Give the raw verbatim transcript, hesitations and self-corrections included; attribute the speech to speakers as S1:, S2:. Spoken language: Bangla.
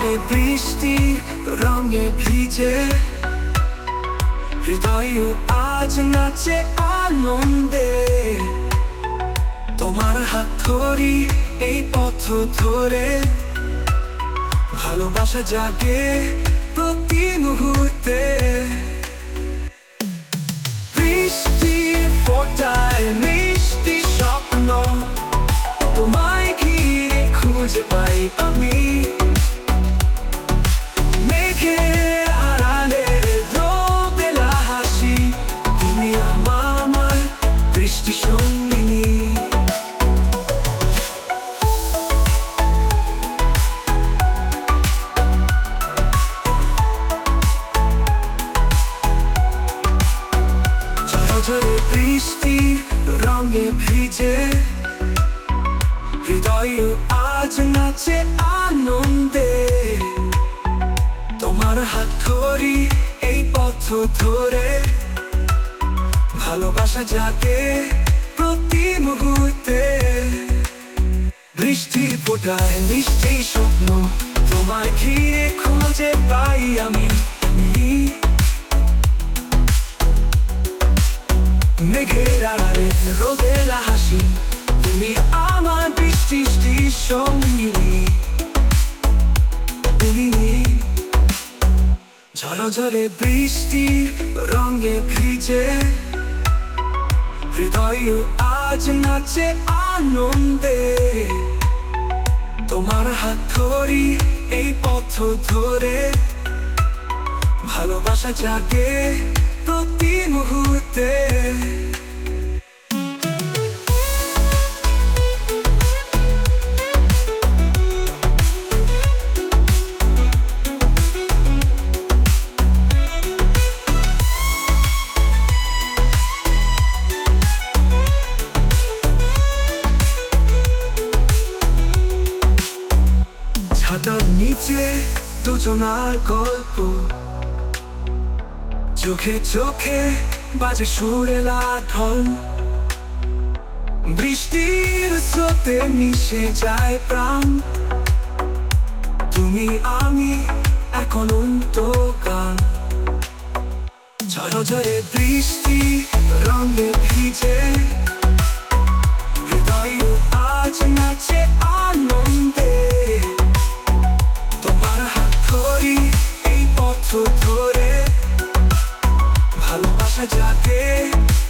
S1: ঝরে বৃষ্টি রঙে ভিজে হৃদয় আজ নাচে আনন্দে। তোমার হাত ধরি এই পথ ধরে, ভালোবাসা জাগে প্রতি মুহূর্তে। বৃষ্টির ফোঁটায় মিষ্টি স্বপ্ন, তোমায় ঘিরে খুঁজে পাই আমি। মেঘের আড়ালে রোদেলা হাসি, তুমি আমার বৃষ্টি সঙ্গিনী। ঝরে বৃষ্টি রঙে ভিজে হৃদয় আজ নাচে আনন্দে। তোমার হাত ধরি এই পথ ধরে, ভালোবাসা জাগে প্রতি মুহূর্তে। বৃষ্টির ফোঁটায় মিষ্টি স্বপ্ন, তোমায় ঘিরে খুঁজে পাই আমি। মেঘের আড়ালে রোদেলা হাসি, তুমি আমার বৃষ্টি সঙ্গিনী। ঝড় ঝরে বৃষ্টি রঙে ভিজে হৃদয় আজ নাচে আনন্দে। তোমার হাত ধরি এই পথ ধরে, ভালোবাসা জাগে প্রতি মুহূর্তে। ছাতার নিচে দুজনার গল্প, চোখে চোখে বাজে সুরেলা ঢল। বৃষ্টির স্রোতে মিশে যায় প্রাণ, তুমি আমি এখন অন্তকাল। ঝড় ঝরে বৃষ্টি রঙে ভিজে হৃদয় আজ নাচে আনন্দে। তোমার হাত ধরি এই পথ ধরে, ভালোবাসা জাগে